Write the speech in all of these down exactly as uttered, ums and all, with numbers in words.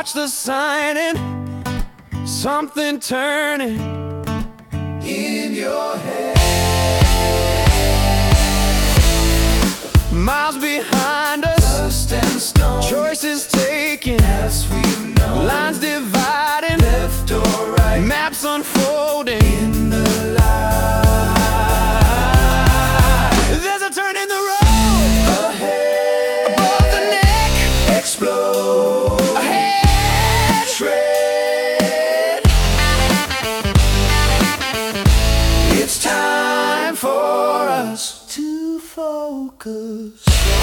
watch the signing, something turning in your head. Miles behind us, dust and stone, choices taken, as we've known, lines dividing, left or right, maps unfolding in the light. There's a turn in the road ahead, above the neck, explode, ahead, shred. It's time for us to focus.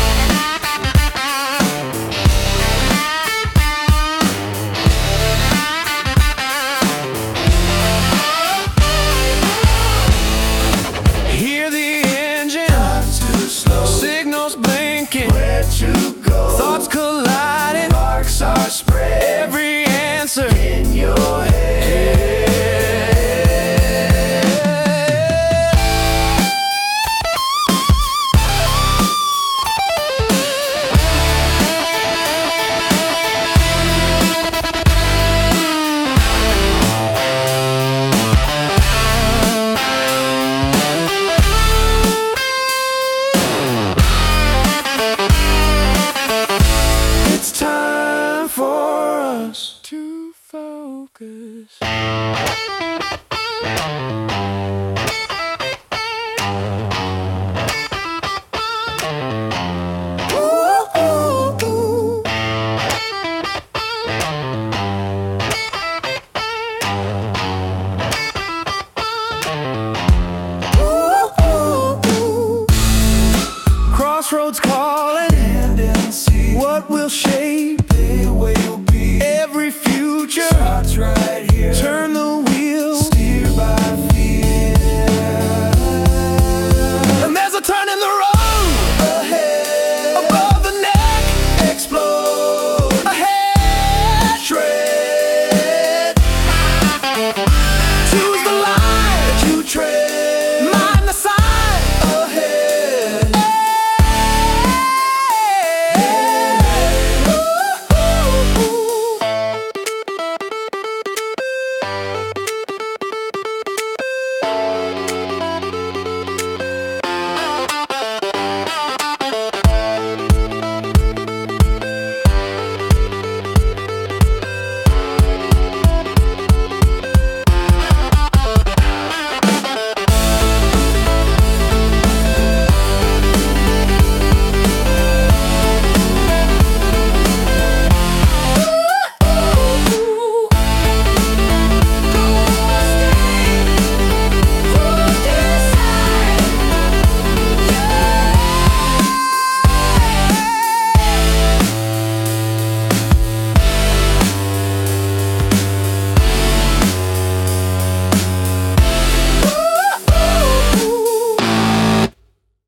Hear the engine, not too slow, signals blinking, where to go, thoughts colliding, marks are spread, every answer in your head. For us to focus. Ooh, ooh, ooh. Ooh, ooh, ooh. Crossroads calling, and see what we'll share.